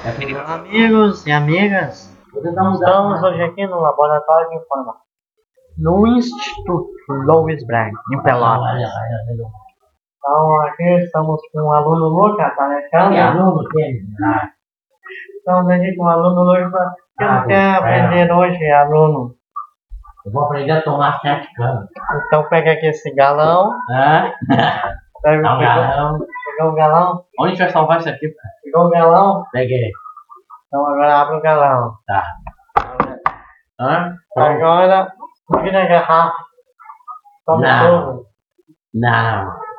É perigoso. Amigos e amigas, estamos hoje aqui no Laboratório de Informática, no Instituto Louis Braga, em Pelotas. Então aqui estamos com o aluno Lucas, tá mexendo? Estamos aqui com o aluno Lucas, que ele quer aprender hoje, aluno. Eu vou aprender a tomar 7 canos. Então pega aqui esse galão. Dá um galão. Pegou o galão? Onde a gente vai salvar isso aqui, cara? Pegou o galão? Peguei. Então agora abre o galão. Tá. Agora vira a garrafa. Tome Não. tudo. Não.